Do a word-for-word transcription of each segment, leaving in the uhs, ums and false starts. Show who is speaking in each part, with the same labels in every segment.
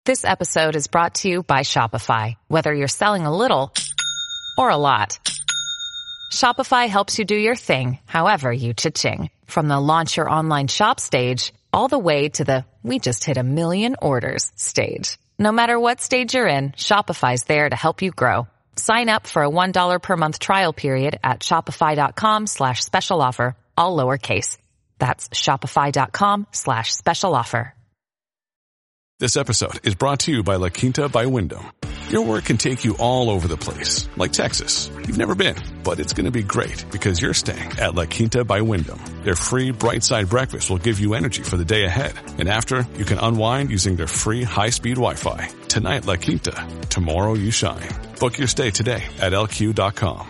Speaker 1: This episode is brought to you by Shopify. Whether you're selling a little or a lot, Shopify helps you do your thing, however you cha-ching. From the launch your online shop stage, all the way to the we just hit a million orders stage. No matter what stage you're in, Shopify's there to help you grow. Sign up for a one dollar per month trial period at shopify.com slash special offer, all lowercase. That's shopify.com slash special offer.
Speaker 2: This episode is brought to you by La Quinta by Wyndham. Your work can take you all over the place, like Texas. You've never been, but it's going to be great because you're staying at La Quinta by Wyndham. Their free Bright Side breakfast will give you energy for the day ahead. And after, you can unwind using their free high-speed Wi-Fi. Tonight, La Quinta. Tomorrow, you shine. Book your stay today at L Q dot com.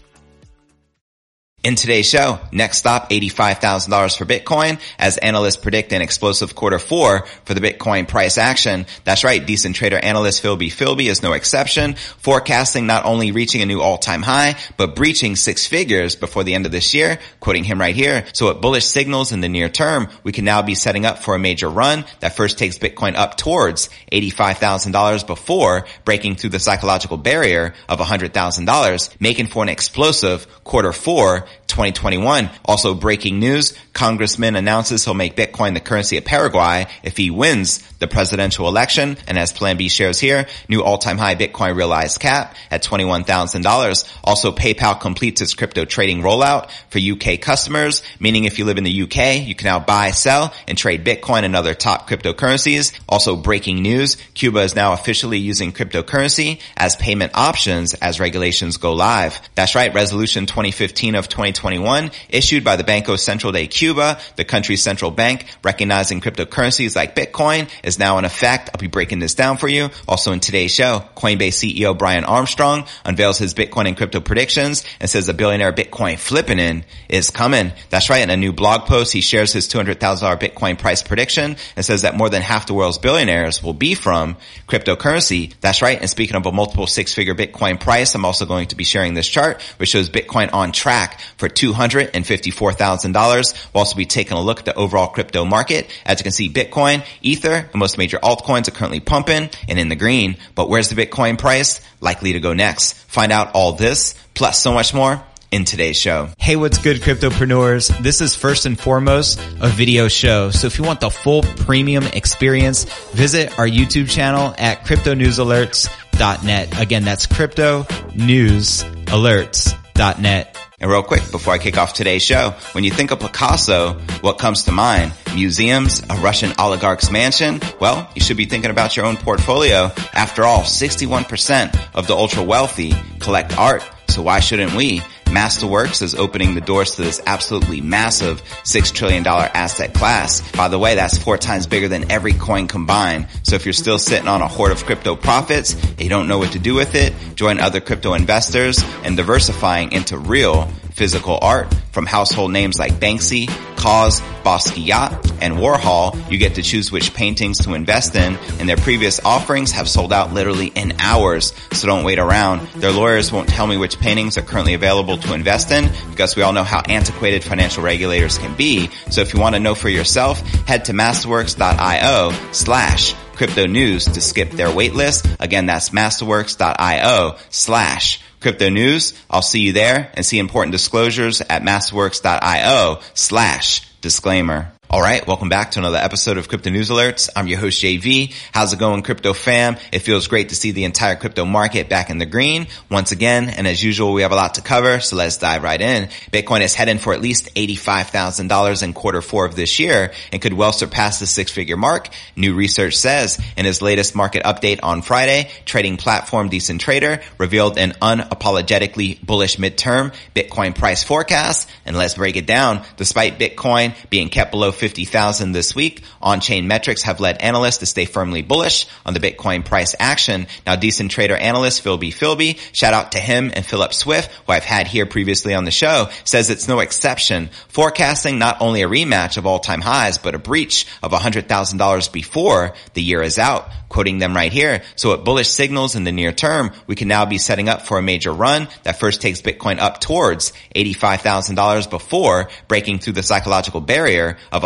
Speaker 3: In today's show, next stop, eighty-five thousand dollars for Bitcoin, as analysts predict an explosive quarter four for the Bitcoin price action. That's right, decent trader analyst Philby Philby is no exception, forecasting not only reaching a new all-time high, but breaching six figures before the end of this year, quoting him right here. So at bullish signals in the near term, we can now be setting up for a major run that first takes Bitcoin up towards eighty-five thousand dollars before breaking through the psychological barrier of one hundred thousand dollars, making for an explosive quarter four twenty twenty-one. Also breaking news, Congressman announces he'll make Bitcoin the currency of Paraguay if he wins the presidential election. And as Plan B shares here, new all-time high Bitcoin realized cap at twenty-one thousand dollars. Also, PayPal completes its crypto trading rollout for U K customers, meaning if you live in the U K, you can now buy, sell, and trade Bitcoin and other top cryptocurrencies. Also breaking news, Cuba is now officially using cryptocurrency as payment options as regulations go live. That's right, Resolution twenty fifteen of twenty twenty-one, issued by the Banco Central de Cuba, the country's central bank, recognizing cryptocurrencies like Bitcoin, is now in effect. I'll be breaking this down for you. Also in today's show, Coinbase C E O Brian Armstrong unveils his Bitcoin and crypto predictions and says a billionaire Bitcoin flipping in is coming. That's right. In a new blog post, he shares his two hundred thousand dollars Bitcoin price prediction and says that more than half the world's billionaires will be from cryptocurrency. That's right. And speaking of a multiple six-figure Bitcoin price, I'm also going to be sharing this chart, which shows Bitcoin on track for two hundred fifty-four thousand dollars. We'll also be taking a look at the overall crypto market. As you can see, Bitcoin, Ether, and most major altcoins are currently pumping and in the green. But where's the Bitcoin price likely to go next? Find out all this, plus so much more, in today's show.
Speaker 4: Hey, what's good, cryptopreneurs? This is first and foremost a video show. So if you want the full premium experience, visit our YouTube channel at crypto news alerts dot net. Again, that's crypto news alerts dot net.
Speaker 3: And real quick, before I kick off today's show, when you think of Picasso, what comes to mind? Museums, a Russian oligarch's mansion? Well, you should be thinking about your own portfolio. After all, sixty-one percent of the ultra wealthy collect art. So why shouldn't we? Masterworks is opening the doors to this absolutely massive six trillion dollars asset class. By the way, that's four times bigger than every coin combined. So if you're still sitting on a hoard of crypto profits and you don't know what to do with it, join other crypto investors and diversifying into real physical art. From household names like Banksy, Kaws, Basquiat, and Warhol, you get to choose which paintings to invest in, and their previous offerings have sold out literally in hours, so don't wait around. Their lawyers won't tell me which paintings are currently available to invest in, because we all know how antiquated financial regulators can be. So if you want to know for yourself, head to masterworks.io slash crypto news to skip their wait list. Again, that's masterworks.io slash crypto news. I'll see you there, and see important disclosures at masterworks.io slash disclaimer. All right, welcome back to another episode of Crypto News Alerts. I'm your host, J V. How's it going, crypto fam? It feels great to see the entire crypto market back in the green once again. And as usual, we have a lot to cover, so let's dive right in. Bitcoin is heading for at least eighty-five thousand dollars in quarter four of this year and could well surpass the six-figure mark, new research says. In his latest market update on Friday, trading platform Decent Trader revealed an unapologetically bullish midterm Bitcoin price forecast. And let's break it down. Despite Bitcoin being kept below fifty thousand this week, on-chain metrics have led analysts to stay firmly bullish on the Bitcoin price action. Now, Decent Trader analyst Philby Philby, shout out to him and Philip Swift, who I've had here previously on the show, says it's no exception, forecasting not only a rematch of all-time highs, but a breach of one hundred thousand dollars before the year is out. Quoting them right here. So at bullish signals in the near term, we can now be setting up for a major run that first takes Bitcoin up towards eighty-five thousand dollars before breaking through the psychological barrier of one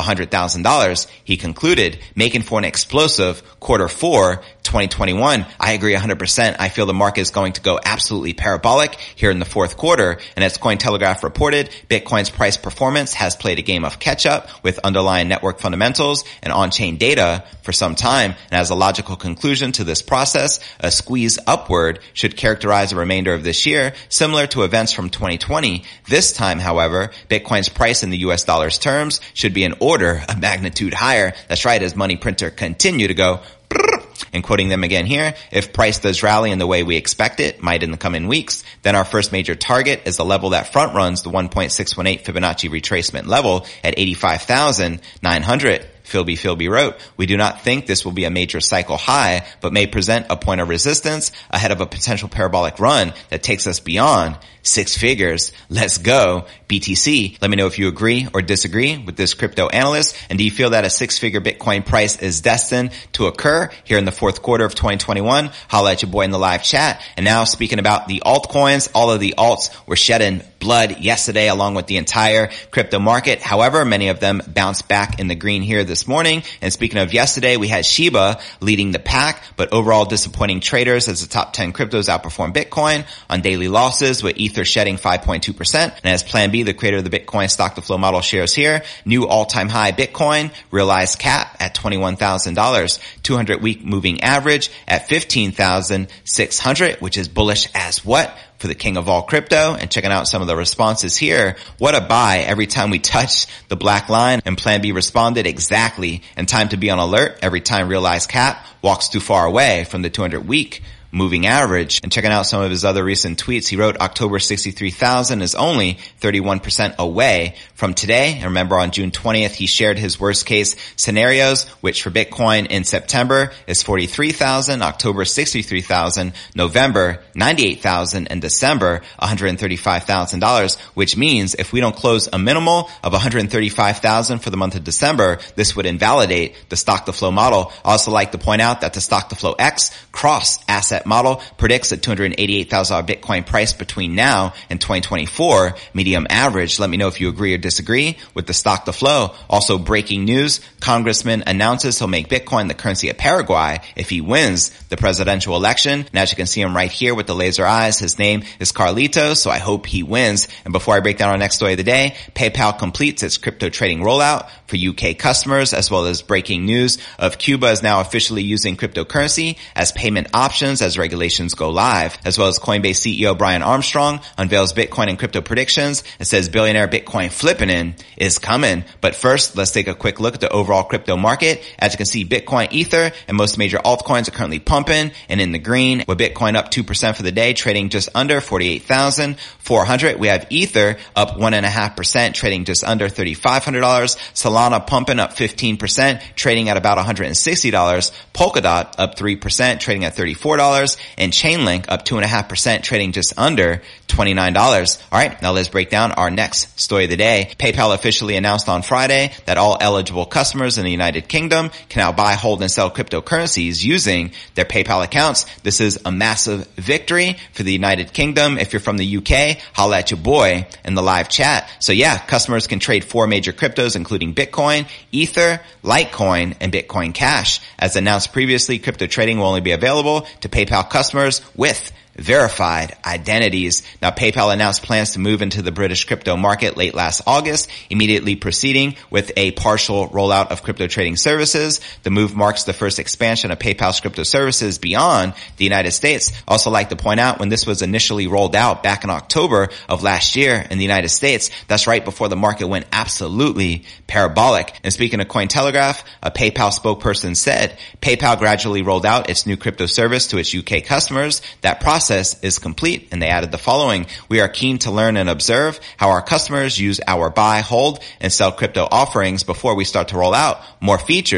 Speaker 3: hundred thousand dollars. He concluded, making for an explosive quarter four twenty twenty-one. I agree one hundred percent. I feel the market is going to go absolutely parabolic here in the fourth quarter. And as Cointelegraph reported, Bitcoin's price performance has played a game of catch-up with underlying network fundamentals and on-chain data for some time. And as a logical conclusion to this process, a squeeze upward should characterize the remainder of this year, similar to events from twenty twenty. This time, however, Bitcoin's price in the U S dollars terms should be an order of magnitude higher. That's right, as money printer continue to go and quoting them again here, if price does rally in the way we expect it, might in the coming weeks, then our first major target is the level that front runs the one point six one eight Fibonacci retracement level at eighty-five thousand nine hundred. Philby Philby wrote, we do not think this will be a major cycle high, but may present a point of resistance ahead of a potential parabolic run that takes us beyond six figures. Let's go. B T C. Let me know if you agree or disagree with this crypto analyst. And do you feel that a six-figure Bitcoin price is destined to occur here in the fourth quarter of twenty twenty-one? Holla at your boy in the live chat. And now speaking about the altcoins, all of the alts were shedding blood yesterday along with the entire crypto market. However, many of them bounced back in the green here this morning. And speaking of yesterday, we had Shiba leading the pack, but overall disappointing traders as the top ten cryptos outperformed Bitcoin on daily losses, with Ether shedding five point two percent. And as Plan B, the creator of the Bitcoin stock to flow model, shares here, new all-time high Bitcoin realized cap at twenty-one thousand dollars, two hundred week moving average at fifteen thousand six hundred, which is bullish as what? For the king of all crypto. And checking out some of the responses here. What a buy every time we touch the black line. And Plan B responded exactly. And time to be on alert every time realized cap walks too far away from the two hundred week moving average. And checking out some of his other recent tweets, he wrote October sixty-three thousand is only thirty-one percent away from today. And remember, on June twentieth, he shared his worst case scenarios, which for Bitcoin in September is forty-three thousand, October sixty-three thousand, November ninety-eight thousand, and December one hundred thirty-five thousand dollars, which means if we don't close a minimal of one hundred thirty-five thousand for the month of December, this would invalidate the stock to flow model. I also like to point out that the stock to flow X cross asset model predicts a two hundred eighty-eight thousand dollars Bitcoin price between now and twenty twenty-four, medium average. Let me know if you agree or disagree with the stock to flow. Also, breaking news, Congressman announces he'll make Bitcoin the currency of Paraguay if he wins the presidential election. And as you can see him right here with the laser eyes, his name is Carlitos, so I hope he wins. And before I break down our next story of the day, PayPal completes its crypto trading rollout for U K customers, as well as breaking news of Cuba is now officially using cryptocurrency as payment options as regulations go live, as well as Coinbase C E O Brian Armstrong unveils Bitcoin and crypto predictions and says billionaire Bitcoin flipping in is coming. But first, let's take a quick look at the overall crypto market. As you can see, Bitcoin, Ether, and most major altcoins are currently pumping and in the green, with Bitcoin up two percent for the day, trading just under forty-eight thousand four hundred. We have Ether up one point five percent, trading just under three thousand five hundred dollars. Solana pumping up fifteen percent, trading at about one hundred sixty dollars. Polkadot up three percent, trading at thirty-four dollars. And Chainlink up two point five percent, trading just under twenty-nine dollars. All right, now let's break down our next story of the day. PayPal officially announced on Friday that all eligible customers in the United Kingdom can now buy, hold, and sell cryptocurrencies using their PayPal accounts. This is a massive victory for the United Kingdom. If you're from the U K, holla at your boy in the live chat. So yeah, customers can trade four major cryptos, including Bitcoin, Ether, Litecoin, and Bitcoin Cash. As announced previously, crypto trading will only be available to PayPal customers with verified identities. Now, PayPal announced plans to move into the British crypto market late last August, immediately proceeding with a partial rollout of crypto trading services. The move marks the first expansion of PayPal's crypto services beyond the United States. Also like to point out, when this was initially rolled out back in October of last year in the United States, that's right before the market went absolutely parabolic. And speaking of Cointelegraph, a PayPal spokesperson said, PayPal gradually rolled out its new crypto service to its U K customers. That process is complete, and they added the following. We are keen to learn and observe how our customers use our buy, hold, and sell crypto offerings before we start to roll out more features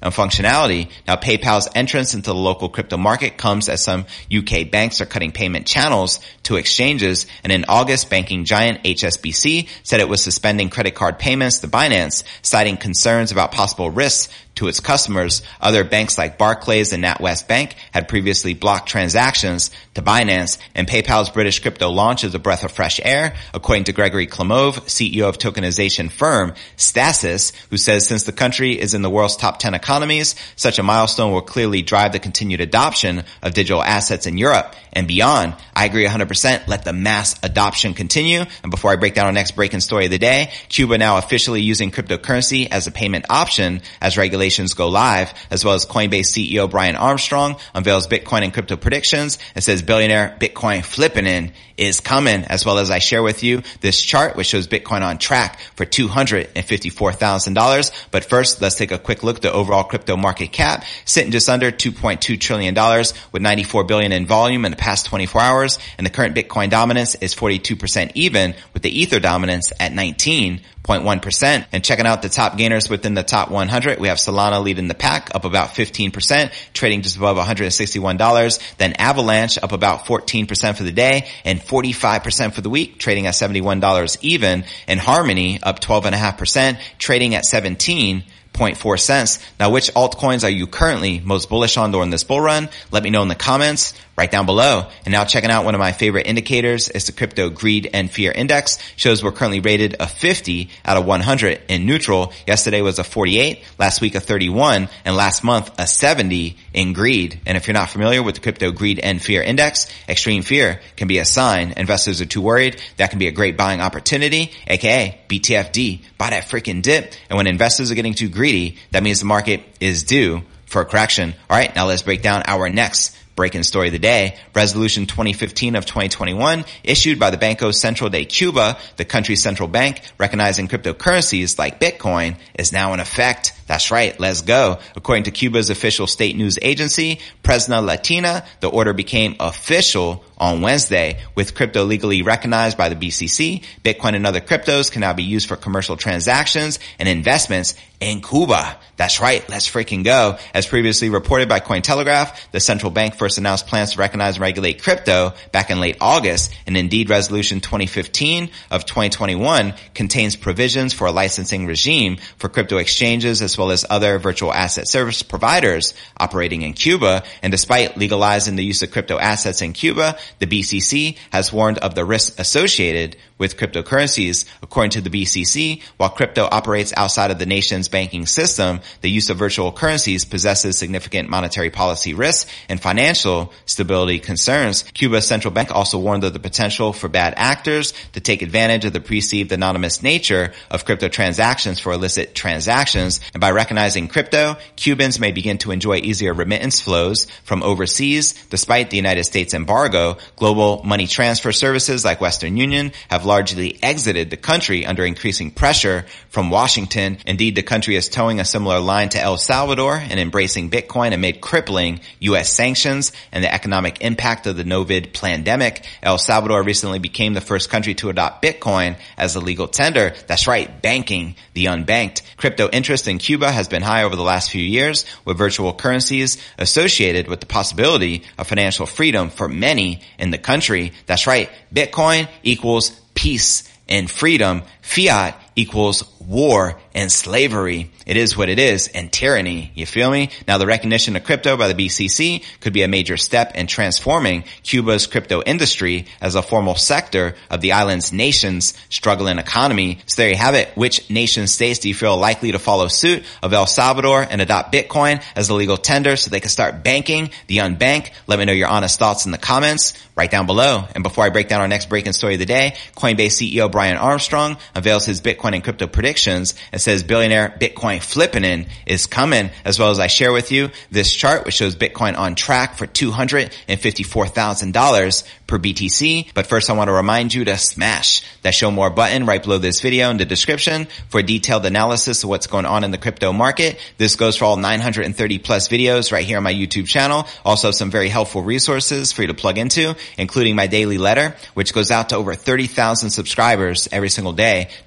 Speaker 3: and functionality. Now, PayPal's entrance into the local crypto market comes as some U K banks are cutting payment channels to exchanges. And in August, banking giant H S B C said it was suspending credit card payments to Binance, citing concerns about possible risks to its customers. Other banks like Barclays and NatWest Bank had previously blocked transactions to Binance, and PayPal's British crypto launch is a breath of fresh air, according to Gregory Klimov, C E O of tokenization firm Stasis, who says since the country is in the world's top ten economies, such a milestone will clearly drive the continued adoption of digital assets in Europe and beyond. I agree one hundred percent. Let the mass adoption continue. And before I break down our next breaking story of the day, Cuba now officially using cryptocurrency as a payment option as regulations go live, as well as Coinbase C E O Brian Armstrong unveils Bitcoin and crypto predictions and says billionaire Bitcoin flipping in is coming, as well as I share with you this chart which shows Bitcoin on track for two hundred fifty-four thousand dollars. But first, let's take a quick look at the overall crypto market cap, sitting just under two point two trillion dollars with ninety-four billion dollars in volume in the past twenty-four hours, and the current Bitcoin dominance is forty-two percent even, with the Ether dominance at nineteen point one percent. And checking out the top gainers within the top one hundred, we have Solana leading the pack, up about fifteen percent, trading just above one hundred sixty-one dollars. Then Avalanche up about fourteen percent for the day and forty-five percent for the week, trading at seventy-one dollars even. And Harmony up twelve point five percent, trading at seventeen zero point four cents. Now, which altcoins are you currently most bullish on during this bull run? Let me know in the comments right down below. And now checking out one of my favorite indicators is the Crypto Greed and Fear Index. Shows we're currently rated a fifty out of one hundred in neutral. Yesterday was a forty-eight, last week a thirty-one, and last month a seventy in greed. And if you're not familiar with the Crypto Greed and Fear Index, extreme fear can be a sign investors are too worried. That can be a great buying opportunity, aka B T F D, buy that freaking dip. And when investors are getting too greedy, that means the market is due for a correction. All right, now let's break down our next breaking story of the day. Resolution twenty fifteen of twenty twenty-one, issued by the Banco Central de Cuba, the country's central bank, recognizing cryptocurrencies like Bitcoin, is now in effect. That's right, let's go. According to Cuba's official state news agency, Prensa Latina, the order became official on Wednesday. With crypto legally recognized by the B C C, Bitcoin and other cryptos can now be used for commercial transactions and investments in Cuba. That's right, let's freaking go. As previously reported by Cointelegraph, the central bank first announced plans to recognize and regulate crypto back in late August, and indeed Resolution twenty fifteen of twenty twenty-one contains provisions for a licensing regime for crypto exchanges as well as other virtual asset service providers operating in Cuba. And despite legalizing the use of crypto assets in Cuba, the B C C has warned of the risks associated with cryptocurrencies. According to the B C C, while crypto operates outside of the nation's banking system, the use of virtual currencies possesses significant monetary policy risks and financial stability concerns. Cuba's central bank also warned of the potential for bad actors to take advantage of the perceived anonymous nature of crypto transactions for illicit transactions. And by recognizing crypto, Cubans may begin to enjoy easier remittance flows from overseas. Despite the United States embargo, global money transfer services like Western Union have largely exited the country under increasing pressure from Washington. Indeed, the country is towing a similar line to El Salvador and embracing Bitcoin amid crippling U S sanctions and the economic impact of the COVID pandemic. El Salvador recently became the first country to adopt Bitcoin as a legal tender. That's right, banking the unbanked. Crypto interest in Cuba has been high over the last few years, with virtual currencies associated with the possibility of financial freedom for many in the country. That's right, Bitcoin equals peace and freedom. Fiat equals war and slavery. It is what it is, and tyranny. You feel me? Now, the recognition of crypto by the B C C could be a major step in transforming Cuba's crypto industry as a formal sector of the island's nation's struggling economy. So there you have it. Which nation states do you feel likely to follow suit of El Salvador and adopt Bitcoin as a legal tender so they can start banking the unbanked? Let me know your honest thoughts in the comments right down below. And before I break down our next breaking story of the day, Coinbase C E O Brian Armstrong unveils his Bitcoin and crypto predictions and says billionaire Bitcoin flipping in is coming, as well as I share with you this chart which shows Bitcoin on track for two hundred fifty-four thousand dollars per B T C. But first, I want to remind you to smash that show more button right below this video in the description for a detailed analysis of what's going on in the crypto market. This goes for all nine hundred thirty plus videos right here on my YouTube channel. Also some very helpful resources for you to plug into, including my daily letter, which goes out to over thirty thousand subscribers every single day. To subscribe,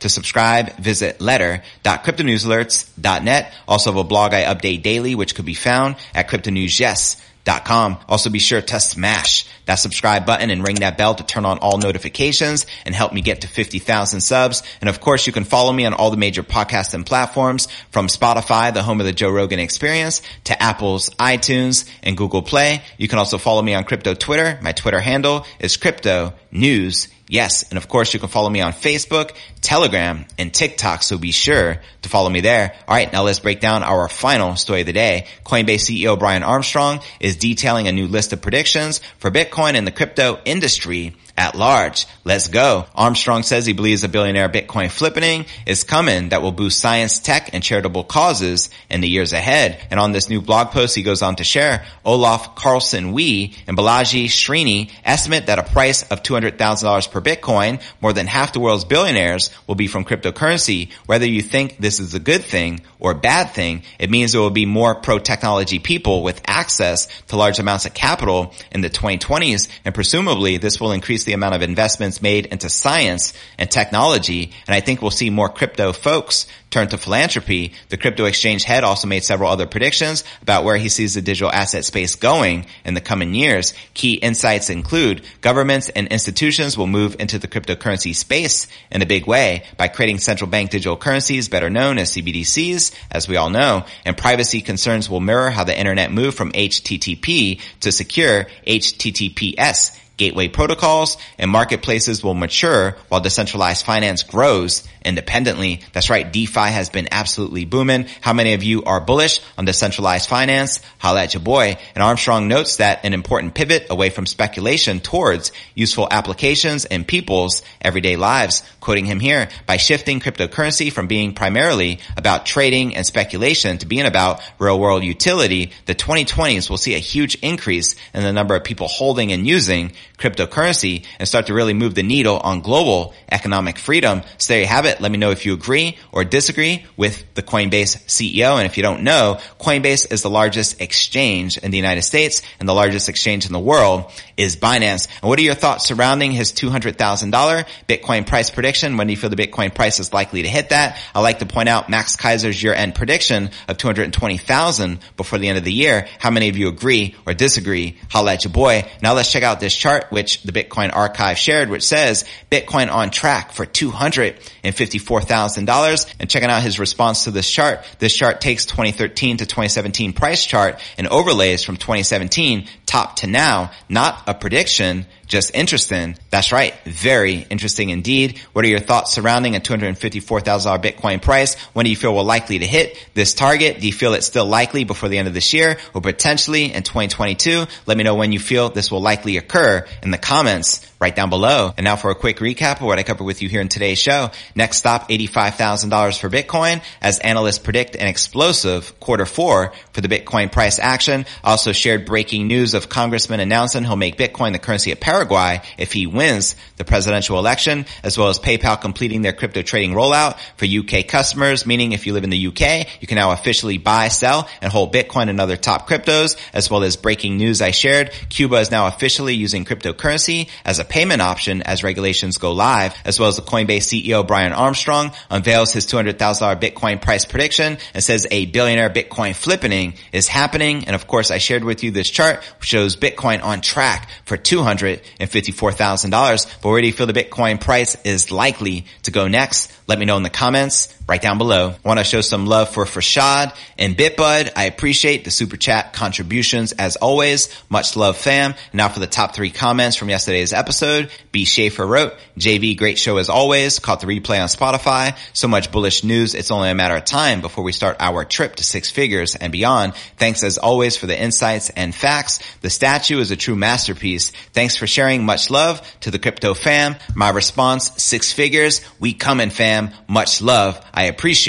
Speaker 3: subscribe, visit letter dot crypto news alerts dot net. Also have a blog I update daily, which could be found at crypto news yes dot com. Also be sure to smash that subscribe button and ring that bell to turn on all notifications and help me get to fifty thousand subs. And of course, you can follow me on all the major podcasts and platforms, from Spotify, the home of the Joe Rogan Experience, to Apple's iTunes and Google Play. You can also follow me on crypto Twitter. My Twitter handle is Crypto News Yes. And of course, you can follow me on Facebook, Telegram, and TikTok, so be sure to follow me there. All right, now let's break down our final story of the day. Coinbase C E O Brian Armstrong is detailing a new list of predictions for Bitcoin and the crypto industry at large. Let's go. Armstrong says he believes a billionaire Bitcoin flippening is coming that will boost science, tech, and charitable causes in the years ahead. And on this new blog post, he goes on to share Olaf Carlson Wee and Balaji Srini estimate that a price of two hundred thousand dollars per Bitcoin, more than half the world's billionaires, will be from cryptocurrency. Whether you think this is a good thing or a bad thing, it means there will be more pro-technology people with access to large amounts of capital in the twenty twenties, and presumably this will increase the amount of investments made into science and technology. And I think we'll see more crypto folks turn to philanthropy. The crypto exchange head also made several other predictions about where he sees the digital asset space going in the coming years. Key insights include governments and institutions will move into the cryptocurrency space in a big way by creating central bank digital currencies, better known as C B D Cs, as we all know. And privacy concerns will mirror how the internet moved from H T T P to secure H T T P S. Gateway protocols and marketplaces will mature while decentralized finance grows independently. That's right. DeFi has been absolutely booming. How many of you are bullish on decentralized finance? Holla at your boy. And Armstrong notes that an important pivot away from speculation towards useful applications in people's everyday lives. Quoting him here, by shifting cryptocurrency from being primarily about trading and speculation to being about real world utility, the twenty twenties will see a huge increase in the number of people holding and using cryptocurrency and start to really move the needle on global economic freedom. So there you have it. Let me know if you agree or disagree with the Coinbase C E O. And if you don't know, Coinbase is the largest exchange in the United States, and the largest exchange in the world is Binance. And what are your thoughts surrounding his two hundred thousand dollars Bitcoin price prediction? When do you feel the Bitcoin price is likely to hit that? I like to point out Max Kaiser's year-end prediction of two hundred twenty thousand before the end of the year. How many of you agree or disagree? Holla at your boy. Now let's check out this chart which the Bitcoin Archive shared, which says Bitcoin on track for two hundred fifty-four thousand dollars. And checking out his response to this chart, this chart takes twenty thirteen to twenty seventeen price chart and overlays from twenty seventeen top to now. Not a prediction, just interesting. That's right. Very interesting indeed. What are your thoughts surrounding a two hundred fifty-four thousand dollars Bitcoin price? When do you feel we're likely to hit this target? Do you feel it's still likely before the end of this year or potentially in twenty twenty-two? Let me know when you feel this will likely occur in the comments right down below. And now for a quick recap of what I covered with you here in today's show. Next stop, eighty-five thousand dollars for Bitcoin as analysts predict an explosive quarter four for the Bitcoin price action. I also shared breaking news of Congressman announcing he'll make Bitcoin the currency of Paraguay if he wins the presidential election, as well as PayPal completing their crypto trading rollout for U K customers, meaning if you live in the U K, you can now officially buy, sell, and hold Bitcoin and other top cryptos, as well as breaking news I shared. Cuba is now officially using cryptocurrency as a payment option as regulations go live, as well as the Coinbase C E O Brian Armstrong unveils his two hundred thousand dollars Bitcoin price prediction and says a billionaire Bitcoin flippening is happening. And of course, I shared with you this chart which shows Bitcoin on track for two hundred fifty-four thousand dollars. But where do you feel the Bitcoin price is likely to go next? Let me know in the comments right down below. I want to show some love for Farshad and Bitbud. I appreciate the super chat contributions as always. Much love, fam. Now for the top three comments from yesterday's episode. B. Schaefer wrote, J V, great show as always. Caught the replay on Spotify. So much bullish news. It's only a matter of time before we start our trip to six figures and beyond. Thanks as always for the insights and facts. The statue is a true masterpiece. Thanks for sharing. Much love to the crypto fam. My response, six figures. We coming, fam. Much love. I appreciate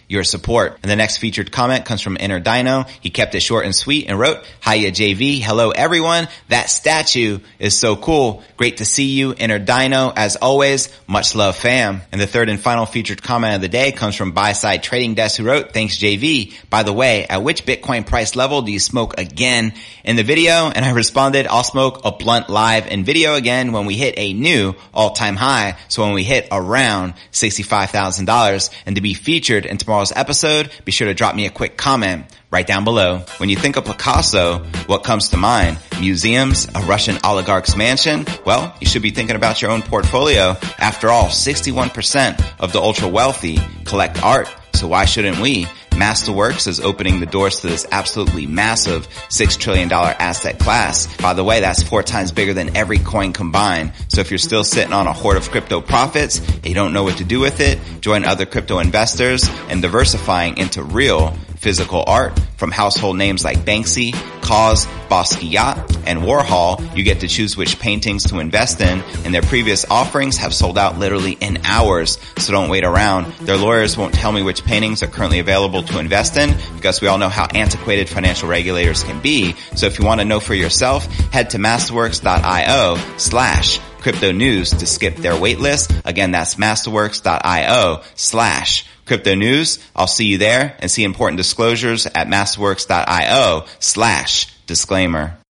Speaker 3: your support. And the next featured comment comes from Inner Dino. He kept it short and sweet and wrote, "Hiya J V, hello everyone. That statue is so cool. Great to see you, Inner Dino. As always, much love fam." And the third and final featured comment of the day comes from Buy Side Trading Desk, who wrote, "Thanks J V. By the way, at which Bitcoin price level do you smoke again in the video?" And I responded, "I'll smoke a blunt live in video again when we hit a new all-time high. So when we hit around sixty-five thousand dollars. And to be featured in tomorrow's episode, be sure to drop me a quick comment right down below. When you think of Picasso, what comes to mind? Museums, a Russian oligarch's mansion? Well, you should be thinking about your own portfolio. After all, sixty-one percent of the ultra wealthy collect art. So why shouldn't we? Masterworks is opening the doors to this absolutely massive six trillion dollars asset class. By the way, that's four times bigger than every coin combined. So if you're still sitting on a hoard of crypto profits and you don't know what to do with it, join other crypto investors and diversifying into real physical art. From household names like Banksy, Kaws, Basquiat, and Warhol, you get to choose which paintings to invest in, and their previous offerings have sold out literally in hours, so don't wait around. Their lawyers won't tell me which paintings are currently available to invest in, because we all know how antiquated financial regulators can be. So if you want to know for yourself, head to masterworks.io slash crypto news to skip their waitlist. Again, that's masterworks.io slash crypto news. I'll see you there, and see important disclosures at masterworks.io slash disclaimer.